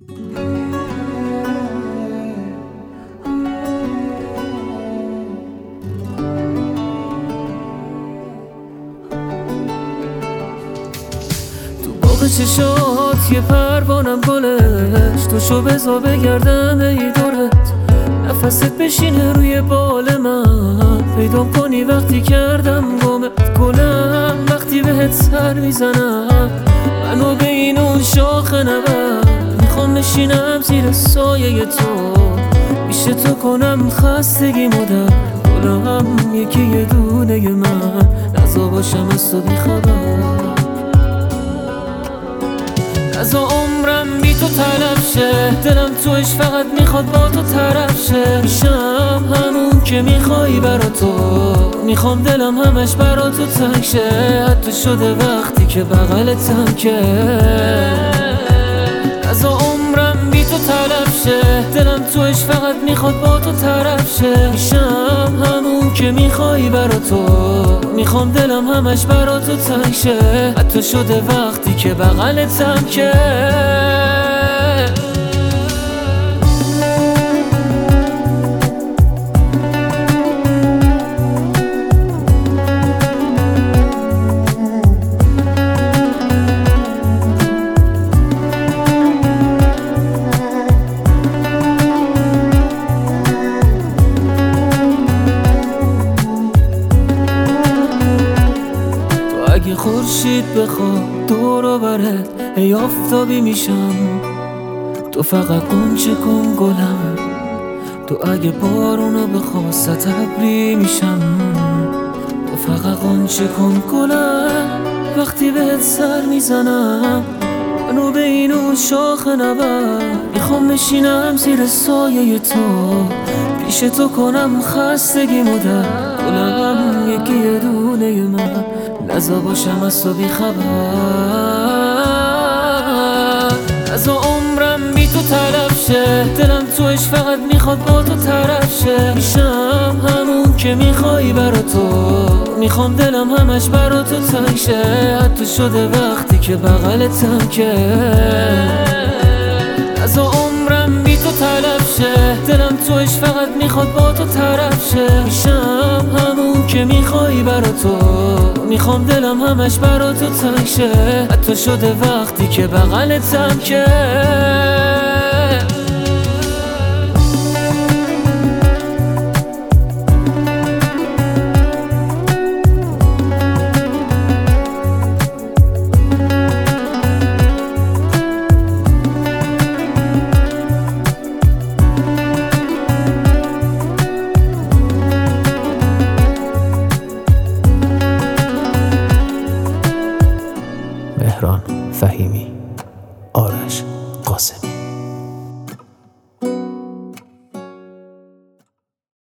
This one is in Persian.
باغ چشات یه پروانم گلش، تو شو بزا بگردم ای دورت، نفست بشینه روی بال من، پیدا کنی وقتی کردم گمت. گلم وقتی بهت سر میزنم، منو به این اون شاخه نبر، میخوام بشینم زیر سایه تو، پیش تو کنم خستگی مدر. گلم یکی یه دونه من، نزا باشم از تو بیخبر، از عمرم بی تو تلف شه، دلم توش فقط میخواد با تو طرف شه. میشم همون که میخوای برا تو، میخوام دلم همش برا تو تنگ شه. حتی شده وقتی که بغلتم که، از عمرم بی تو تلف شه، دلم توش فقط میخواد با تو طرف شه. میشم همون که میخوای برا تو، میخوام دلم همش برا تو تنگ شه. حتی شده وقتی که بغلتم که، اگه خورشید بخواد دور برت، ای آفتابی میشم. تو فقط غنچه کن گلم، تو اگه بارونو بخواست ابری میشم. تو فقط غنچه کن گلم، وقتی بهت سر میزنم، منو به این اون شاخه نبر. میخوام بشینم زیر سایه تو، پیش تو کنم خستگی مدر. گلم یکی یه دونه من، نزا باشم از تو بیخبر. از عمرم بی تو تلف شه، دلم توش فقط میخواد با تو طرف شه. میشم همون که میخوای برا تو، میخوام دلم همش برا تو تنگ شه. حتی شده وقتی که بغلتم که، از عمرم بی تو تلف شه، دلم توش فقط میخواد با تو طرف شه. میشم همون که میخوای برا تو، میخوام دلم همش برا تو تنگ شه. حتی شده وقتی که بغلتم که، مهران فهیمی، آرش قاسمی.